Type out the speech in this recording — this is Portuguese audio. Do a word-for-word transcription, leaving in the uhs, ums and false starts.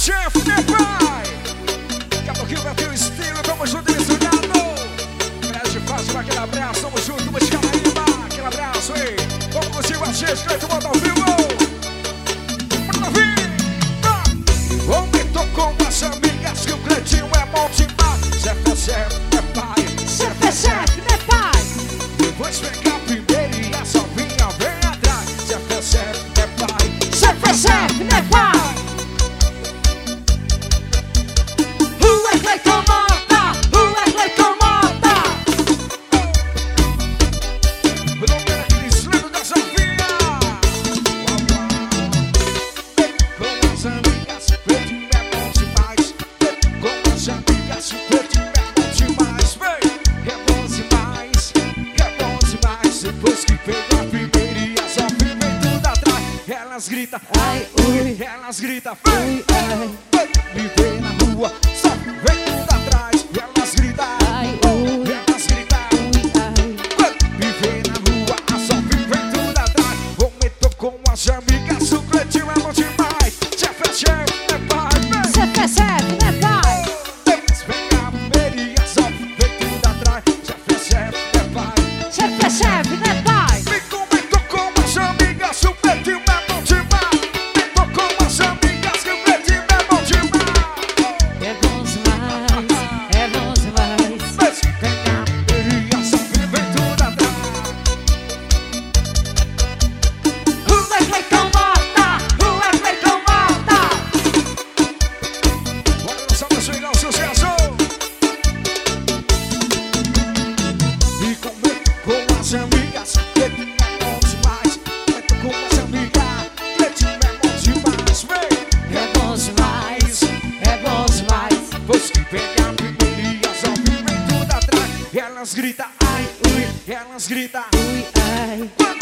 chefe, né, pai? Daqui a pouquinho vai ter o estilo, tamo junto e misturado. Grande fácil, aquele abraço, tamo junto, música Maíba. Aquele abraço, hein? Vamos curtir com a gente, Cleiton Mota ao vivo. Bora vir! Aumentou com as amigas que o Cleitinho é bom demais. Chefe é chefe, né, pai? Chefe é chefe, né, pai? Depois pegar primeiro e a sovinha vem atrás. Chefe é chefe, né, pai? Chefe é chefe, né, pai? O é Cleiton Mota, o é Cleiton Mota. O nome era aquele slime da sovinha. Com as amigas, o Cleitinho é bom demais. Com as amigas, o Cleitinho é bom demais. Vem, é bom demais, é bom demais. Depois que pegou a primeira e a sovinha vem tudo atrás. Elas gritam, Ai, ui, elas gritam, ui, vem. ai, Me vê na rua, só vem tudo atrás. E elas gritam, ai, oh, ui, elas gritam. ai. Me vê na rua, só vem tudo atrás. Aumentou com as amigas, o Cleitinho é bom demais. Chefe é chefe, né, pai? Vem. Chefe é chefe, né, pai? Depois vem a primeira e só vem tudo atrás. Chefe é chefe, né, pai? Chefe é chefe, né, pai? Me comentou com as amigas, o Cleitinho é bom demais. Me tocou com as amigas, que o Cleitinho é bom demais. É bom demais, é bom demais. Mas vem a primeira e só vem tudo atrás. O é Cleiton Mota, o é Cleiton Mota. Bora lançar pra chegar o sucesso. E comer com as amigas, Cleitinho é bom demais. Comer com as amigas, Cleitinho é bom demais. Vem, É bom demais, é bom demais. depois que pega a primeira e as amigas vem tudo atrás. Elas gritam, ai, ui, elas gritam. Ui, ai. Quando